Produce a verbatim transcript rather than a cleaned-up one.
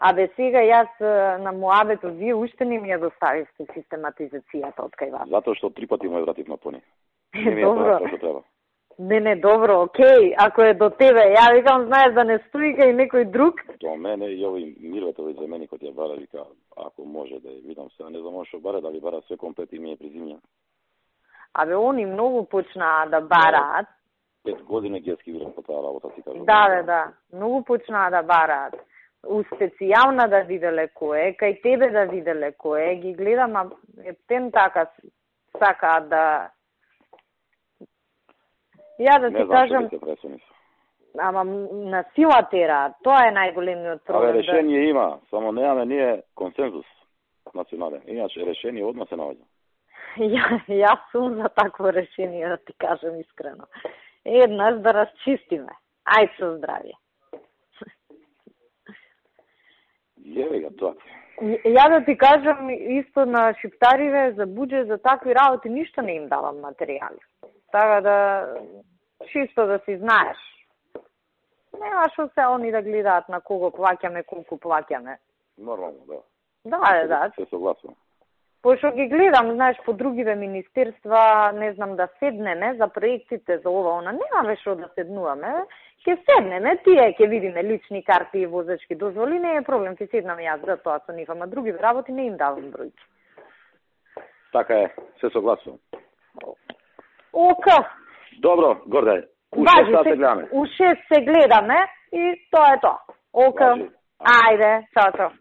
Абе, сега јас на муабетот, вие уште не ми ја доставивте систематизацијата од кај вас. Затоа што три пати му ја вратив на пони. Не ми добро. Тоа што треба. Не, не, добро, окей, ако е до тебе, ја викам, знаеш да не стои кај некој друг. До мене и овој Мирветови заменикот ја бара, вика, ако може да ја видам сега, не знам што бара, дали бара све комплет и ми е презимја. Абе, они многу почнаа да бараат. Пет години ги скивирам по таа работа, си кажам. Да, бе, да, многу почнаа да бараат. У специјална да виделе кој, кај тебе да виделе кој, ги гледам, а ептен така сакаат да... Ја да ти кажам... Ама на сила тера, тоа е најголемиот проблем. Абе, решение да... има, само немаме ние консензус национален. Иначе решение одма се наоѓа. Ја, јас сум за такво решение, да ти кажам искрено. Еднаш да расчистиме. Ајде со здравје. Јеве ја тоа. Ја да ти кажам исто на шиптариве за буџет, за такви работи, ништо не им давам материјали. Така да, чисто да си знаеш. Нема што се они да гледаат на кого плаќаме, колку плаќаме. Нормално, да. Да, да. Се согласувам. Пошто ги гледам, знаеш, по другиве министерства, не знам, да седнеме за проектите, за ова, она, немаме што да седнуваме. Ке седнеме, тие ќе видиме лични карти и возачки дозволи, не е проблем, ќе седнам јас за тоа со нив, ама други работи не им давам бројки. Така е, се согласувам. Ока. Добро, Горде, у шест се гледаме. У шест се гледаме и тоа е тоа. Ока. Ајде, чао, чао.